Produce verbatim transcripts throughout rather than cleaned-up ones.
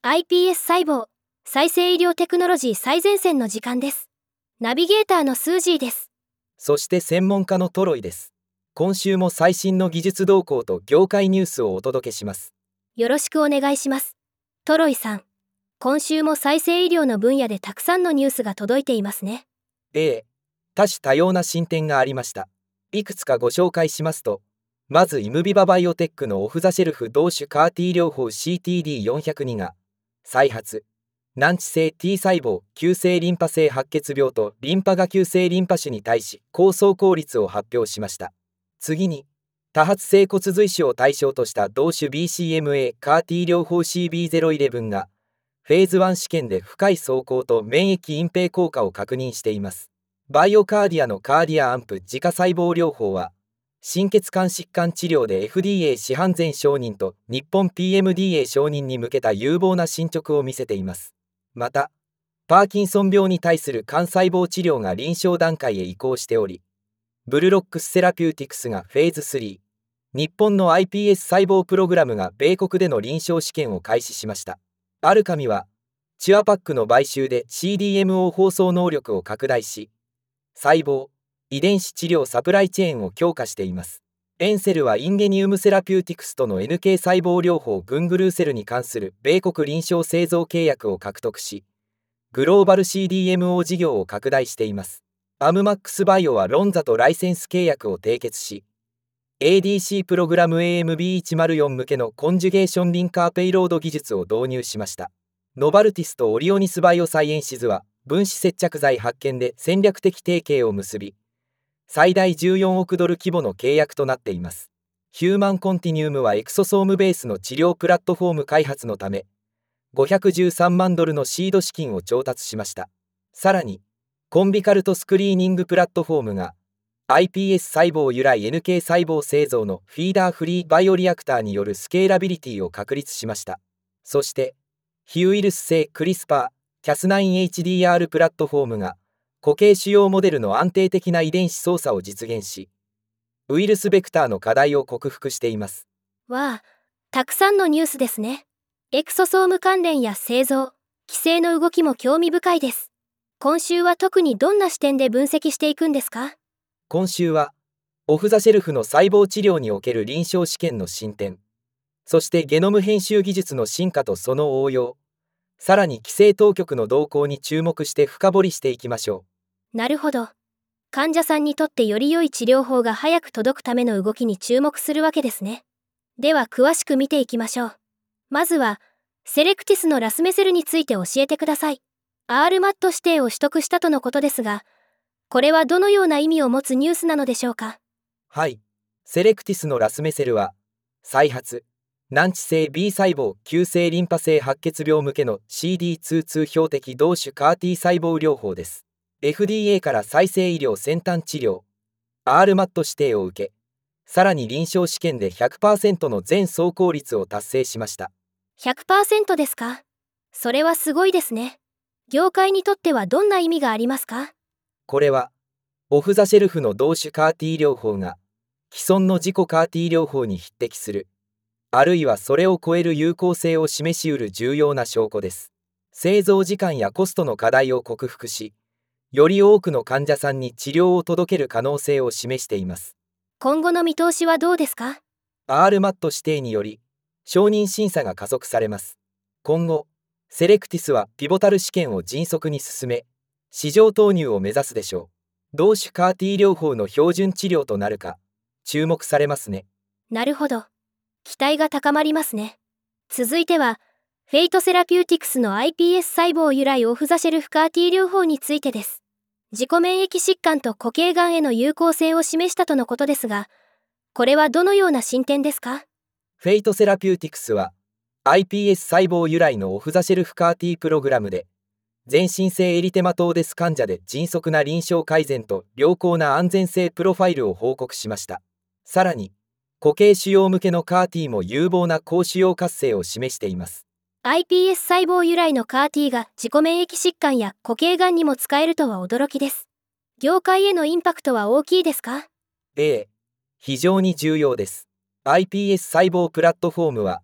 アイピーエス 細胞、再生医療テクノロジー最前線の時間です。ナビゲーターのスージーです。 そして専門家のトロイです。今週も最新の技術動向と業界ニュースをお届けします。 よろしくお願いします。トロイさん、今週も再生医療の分野でたくさんのニュースが届いていますね。 ええ、多種多様な進展がありました。いくつかご紹介しますと、まずイムビババイオテックのオフザシェルフ同種カー T 療法 シーティーディーよんひゃくに が再発難治性 T 細胞急性リンパ性白血病とリンパ芽急性リンパ種に対し高走行率を発表しました。次に多発性骨髄腫を対象とした同種 ビーシーエムエー カー T 療法 シービーゼロイレブン がフェーズワン試験で深い走行と免疫隠蔽効果を確認しています。バイオカーディアのカーディアアンプ自家細胞療法は心血管疾患治療で エフディーエー 市販前承認と日本 ピーエムディーエー 承認に向けた有望な進捗を見せています。またパーキンソン病に対する幹細胞治療が臨床段階へ移行しており、ブルロックスセラピューティクスがフェーズスリー、日本の アイピーエス 細胞プログラムが米国での臨床試験を開始しました。アルカミはチュアパックの買収で シーディーエムオー 放送能力を拡大し、細胞遺伝子治療サプライチェーンを強化しています。エンセルはインゲニウムセラピューティクスとの エヌケー 細胞療法グングルーセルに関する米国臨床製造契約を獲得し、グローバル シーディーエムオー 事業を拡大しています。アムマックスバイオはロンザとライセンス契約を締結し、エーディーシー プログラム エーエムビーひゃくよん 向けのコンジュゲーションリンカーペイロード技術を導入しました。ノバルティスとオリオニスバイオサイエンシズは分子接着剤発見で戦略的提携を結び、最大じゅうよんおくドル規模の契約となっています。ヒューマンコンティニウムはエクソソームベースの治療プラットフォーム開発のため、ごひゃくじゅうさんまんドルのシード資金を調達しました。さらに、コンビカルトスクリーニングプラットフォームが アイピーエス 細胞由来 エヌケー 細胞製造のフィーダーフリーバイオリアクターによるスケーラビリティを確立しました。そして、非ウイルス性クリスパー キャスナインエイチディーアール プラットフォームが固形腫瘍モデルの安定的な遺伝子操作を実現し、ウイルスベクターの課題を克服しています。 わあ、たくさんのニュースですね。エクソソーム関連や製造、規制の動きも興味深いです。今週は特にどんな視点で分析していくんですか？ 今週は、オフザシェルフの細胞治療における臨床試験の進展、そしてゲノム編集技術の進化とその応用、さらに規制当局の動向に注目して深掘りしていきましょう。なるほど。患者さんにとってより良い治療法が早く届くための動きに注目するわけですね。では詳しく見ていきましょう。まずは、セレクティスのラスメセルについて教えてください。アールマット 指定を取得したとのことですが、これはどのような意味を持つニュースなのでしょうか？ はい、セレクティスのラスメセルは、再発難治性 B 細胞急性リンパ性白血病向けの シーディーツーツー 標的同種カー T 細胞療法です。エフディーエー から再生医療先端治療 アールマット 指定を受け、さらに臨床試験で ひゃくパーセント の全走行率を達成しました。 ひゃくパーセント ですか？それはすごいですね。業界にとってはどんな意味がありますか？ これはオフザシェルフの同種カー T 療法が既存の自己カー T 療法に匹敵する、あるいはそれを超える有効性を示しうる重要な証拠です。製造時間やコストの課題を克服し、より多くの患者さんに治療を届ける可能性を示しています。 今後の見通しはどうですか？ アールマット 指定により承認審査が加速されます。今後、セレクティスはピボタル試験を迅速に進め、市場投入を目指すでしょう。同種カー T 療法の標準治療となるか、注目されますね。 なるほど。期待が高まりますね。続いては、フェイトセラピューティクスの アイピーエス 細胞由来オフザシェルフカー T 療法についてです。自己免疫疾患と固形がんへの有効性を示したとのことですが、これはどのような進展ですか？ フェイトセラピューティクスは アイピーエス 細胞由来のオフザシェルフカー T プログラムで、全身性エリテマトーデス患者で迅速な臨床改善と良好な安全性プロファイルを報告しました。さらに、固形腫瘍向けの カー T も有望な高腫瘍活性を示しています。 アイピーエス 細胞由来の カー T が自己免疫疾患や固形がんにも使えるとは驚きです。業界へのインパクトは大きいですか？ ええ、非常に重要です。アイピーエス 細胞プラットフォームは、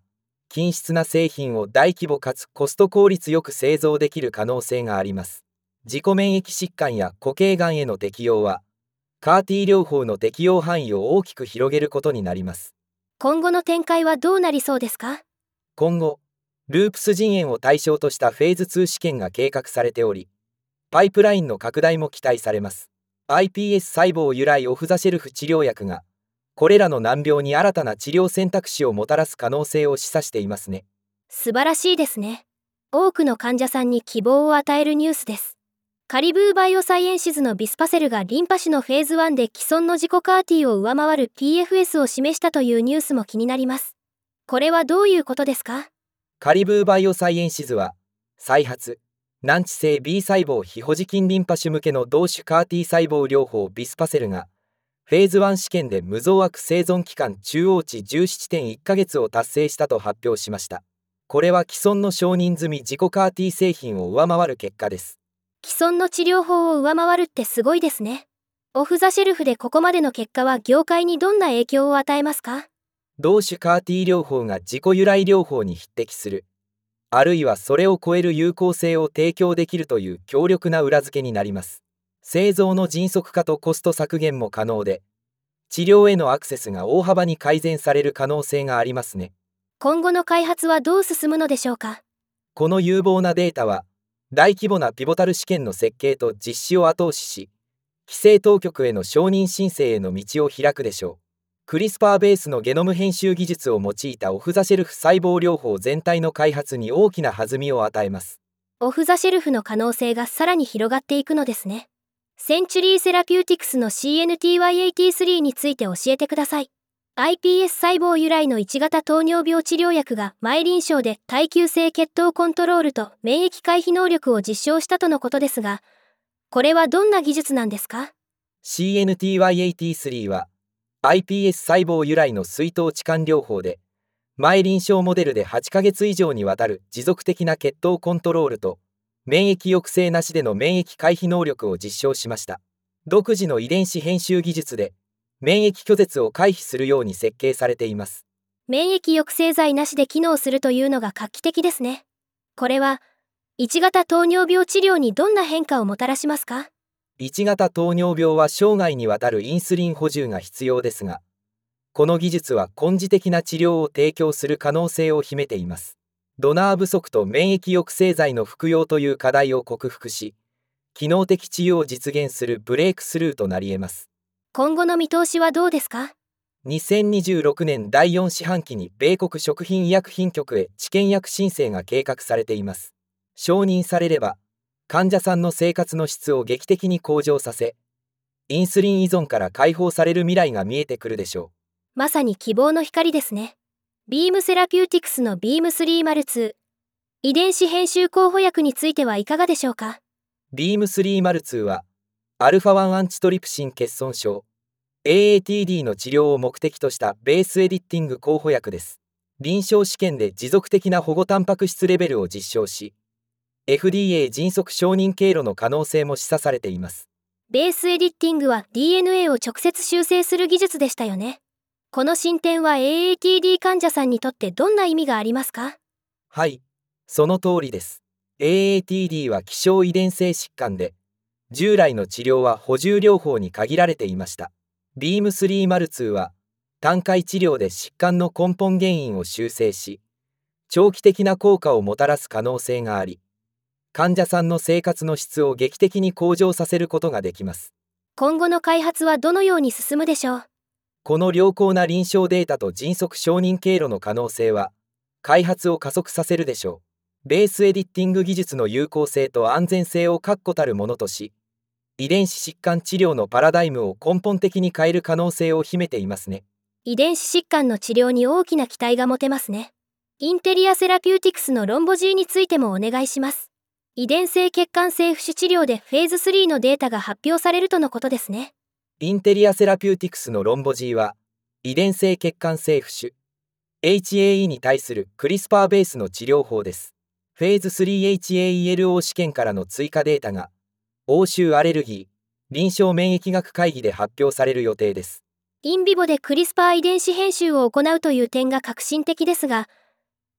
均質な製品を大規模かつコスト効率よく製造できる可能性があります。自己免疫疾患や固形がんへの適用は、カー T 療法の適用範囲を大きく広げることになります。 今後の展開はどうなりそうですか？ 今後、ループス腎炎を対象としたフェーズツー試験が計画されており、パイプラインの拡大も期待されます。アイピーエス 細胞由来オフザシェルフ治療薬が、これらの難病に新たな治療選択肢をもたらす可能性を示唆していますね。 素晴らしいですね。多くの患者さんに希望を与えるニュースです。カリブーバイオサイエンシズのビスパセルがリンパ種のフェーズワンで既存の自己 カー T を上回る ピーエフエス を示したというニュースも気になります。これはどういうことですか？ カリブーバイオサイエンシズは、再発、難治性 B 細胞非ホジキンリンパ種向けの同種 カー T 細胞療法ビスパセルが、フェーズワン試験で無増悪生存期間中央値 じゅうななてんいち ヶ月を達成したと発表しました。これは既存の承認済み自己 カー T 製品を上回る結果です。 既存の治療法を上回るってすごいですね。オフザシェルフでここまでの結果は業界にどんな影響を与えますか？ 同種 カー T 療法が自己由来療法に匹敵する、あるいはそれを超える有効性を提供できるという強力な裏付けになります。製造の迅速化とコスト削減も可能で、治療へのアクセスが大幅に改善される可能性がありますね。 今後の開発はどう進むのでしょうか？ この有望なデータは、大規模なピボタル試験の設計と実施を後押しし、規制当局への承認申請への道を開くでしょう。クリスパーベースのゲノム編集技術を用いたオフザシェルフ細胞療法全体の開発に大きな弾みを与えます。 オフザシェルフの可能性がさらに広がっていくのですね。センチュリーセラピューティクスの シーエヌティーワイエイティースリー について教えてください。アイピーエス 細胞由来のいち型糖尿病治療薬が前臨床で耐久性血糖コントロールと免疫回避能力を実証したとのことですが、これはどんな技術なんですか？ シーエヌティーワイエイティースリー は アイピーエス 細胞由来の水糖置換療法で、前臨床モデルではちかげつ以上にわたる持続的な血糖コントロールと免疫抑制なしでの免疫回避能力を実証しました。独自の遺伝子編集技術で免疫拒絶を回避するように設計されています。 免疫抑制剤なしで機能するというのが画期的ですね。これはいち型糖尿病治療にどんな変化をもたらしますか？ いち型糖尿病は生涯にわたるインスリン補充が必要ですが、この技術は根治的な治療を提供する可能性を秘めています。ドナー不足と免疫抑制剤の服用という課題を克服し、機能的治癒を実現するブレイクスルーとなり得ます。 今後の見通しはどうですか？ にせんにじゅうろくねんだいよん四半期に米国食品医薬品局へ治験薬申請が計画されています。承認されれば、患者さんの生活の質を劇的に向上させ、インスリン依存から解放される未来が見えてくるでしょう。 まさに希望の光ですね。ビームセラピューティクスの ビームスリーまるツー 遺伝子編集候補薬についてはいかがでしょうか？ ビームスリーまるツー は アルファワン アンチトリプシン欠損症 エーエーティーディー の治療を目的としたベースエディッティング候補薬です。臨床試験で持続的な保護タンパク質レベルを実証し、エフディーエー 迅速承認経路の可能性も示唆されています。 ベースエディッティングは ディーエヌエー を直接修正する技術でしたよね。この進展は エーエーティーディー 患者さんにとってどんな意味がありますか？ はい、その通りです。エーエーティーディー は希少遺伝性疾患で、従来の治療は補充療法に限られていました。ビームスリーまるツー は単回治療で疾患の根本原因を修正し、長期的な効果をもたらす可能性があり、患者さんの生活の質を劇的に向上させることができます。 今後の開発はどのように進むでしょう？ この良好な臨床データと迅速承認経路の可能性は、開発を加速させるでしょう。ベースエディッティング技術の有効性と安全性を確固たるものとし、遺伝子疾患治療のパラダイムを根本的に変える可能性を秘めていますね。 遺伝子疾患の治療に大きな期待が持てますね。インテリアセラピューティクスのロンボジーについてもお願いします。遺伝性血管性浮腫治療でフェーズスリーのデータが発表されるとのことですね。 インテリアセラピューティクスのロンボジーは、遺伝性血管性浮腫 エイチエーイー に対するクリスパーベースの治療法です。フェーズスリーエイチエーイーエルオー 試験からの追加データが、欧州アレルギー臨床免疫学会議で発表される予定です。 インビボでクリスパー遺伝子編集を行うという点が革新的ですが、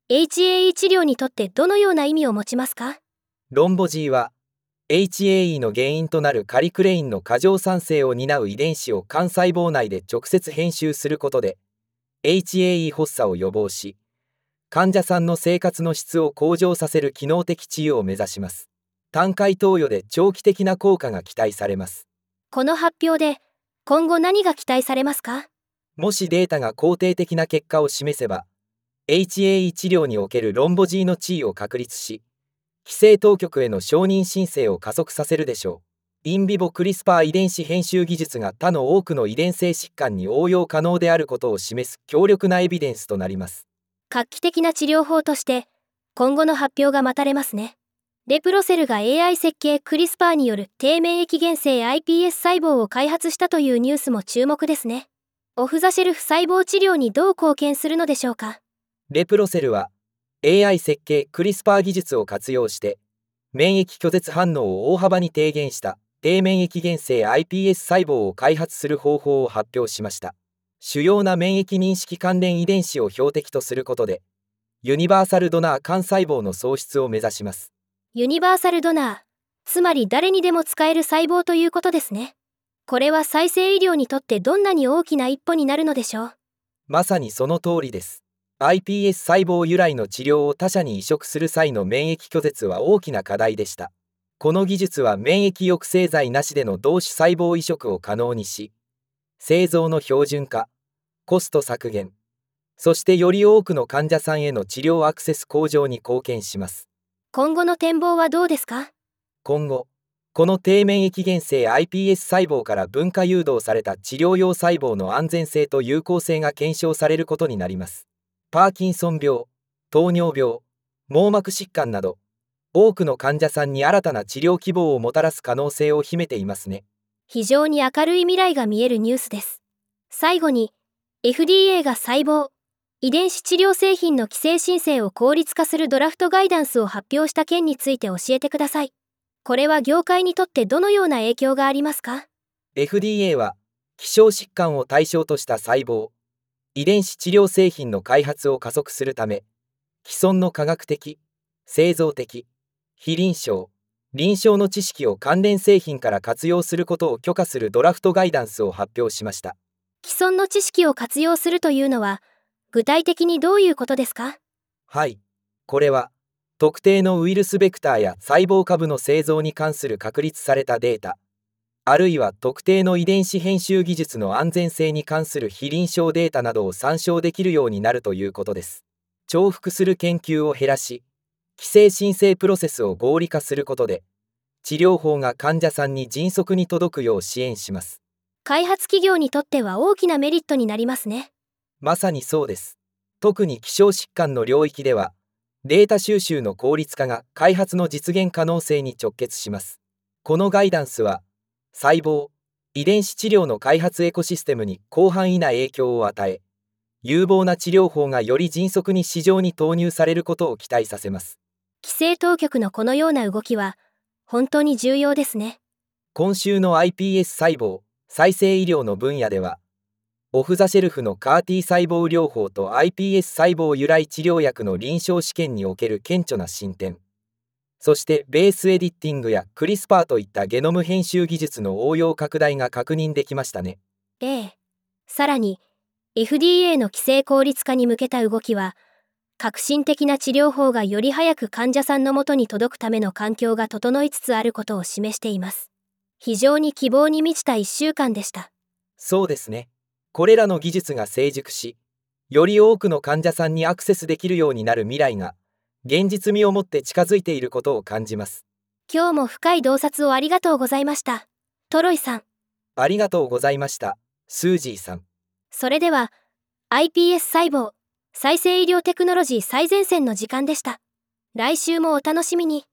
エイチエーイー 治療にとってどのような意味を持ちますか？ ロンボジーは エイチエーイー の原因となるカリクレインの過剰産生を担う遺伝子を幹細胞内で直接編集することで エイチエーイー 発作を予防し、患者さんの生活の質を向上させる機能的治癒を目指します。単回投与で長期的な効果が期待されます。 この発表で今後何が期待されますか？ もしデータが肯定的な結果を示せば、エイチエーイー 治療におけるロンボジーの地位を確立し、規制当局への承認申請を加速させるでしょう。インビボクリスパー遺伝子編集技術が他の多くの遺伝性疾患に応用可能であることを示す強力なエビデンスとなります。 画期的な治療法として今後の発表が待たれますね。レプロセルが エーアイ 設計クリスパーによる低免疫原性 アイピーエス 細胞を開発したというニュースも注目ですね。オフザシェルフ細胞治療にどう貢献するのでしょうか？ レプロセルは エーアイ 設計クリスパー技術を活用して免疫拒絶反応を大幅に低減した低免疫原性 アイピーエス 細胞を開発する方法を発表しました。主要な免疫認識関連遺伝子を標的とすることでユニバーサルドナー幹細胞の創出を目指します。 ユニバーサルドナー、つまり誰にでも使える細胞ということですね。これは再生医療にとってどんなに大きな一歩になるのでしょう？ まさにその通りです。アイピーエス 細胞由来の治療を他者に移植する際の免疫拒絶は大きな課題でした。この技術は免疫抑制剤なしでの同種細胞移植を可能にし、製造の標準化、コスト削減、そしてより多くの患者さんへの治療アクセス向上に貢献します。 今後の展望はどうですか？ 今後、この低免疫原性 アイピーエス 細胞から分化誘導された治療用細胞の安全性と有効性が検証されることになります。パーキンソン病、糖尿病、網膜疾患など、多くの患者さんに新たな治療希望をもたらす可能性を秘めていますね。 非常に明るい未来が見えるニュースです。最後に、エフディーエー が細胞、遺伝子治療製品の規制申請を効率化するドラフトガイダンスを発表した件について教えてください。これは業界にとってどのような影響がありますか？ エフディーエー は希少疾患を対象とした細胞、遺伝子治療製品の開発を加速するため、既存の科学的、製造的、非臨床、臨床の知識を関連製品から活用することを許可するドラフトガイダンスを発表しました。 既存の知識を活用するというのは、具体的にどういうことですか？ はい、これは特定のウイルスベクターや細胞株の製造に関する確立されたデータ、あるいは特定の遺伝子編集技術の安全性に関する非臨床データなどを参照できるようになるということです。重複する研究を減らし、規制申請プロセスを合理化することで、治療法が患者さんに迅速に届くよう支援します。 開発企業にとっては大きなメリットになりますね。 まさにそうです。特に希少疾患の領域では、データ収集の効率化が開発の実現可能性に直結します。このガイダンスは、細胞、遺伝子治療の開発エコシステムに広範囲な影響を与え、有望な治療法がより迅速に市場に投入されることを期待させます。 規制当局のこのような動きは、本当に重要ですね。 今週の アイピーエス 細胞、再生医療の分野では、オフザシェルフの カーティー 細胞療法と アイピーエス 細胞由来治療薬の臨床試験における顕著な進展、そしてベースエディッティングやクリスパーといったゲノム編集技術の応用拡大が確認できましたね。 ええ。さらに、エフディーエー の規制効率化に向けた動きは、革新的な治療法がより早く患者さんのもとに届くための環境が整いつつあることを示しています。非常に希望に満ちたいっしゅうかんでした。 そうですね。これらの技術が成熟し、より多くの患者さんにアクセスできるようになる未来が、現実味をもって近づいていることを感じます。 今日も深い洞察をありがとうございました。トロイさん。 ありがとうございました、スージーさん。 それでは、アイピーエス 細胞、再生医療テクノロジー最前線の時間でした。来週もお楽しみに。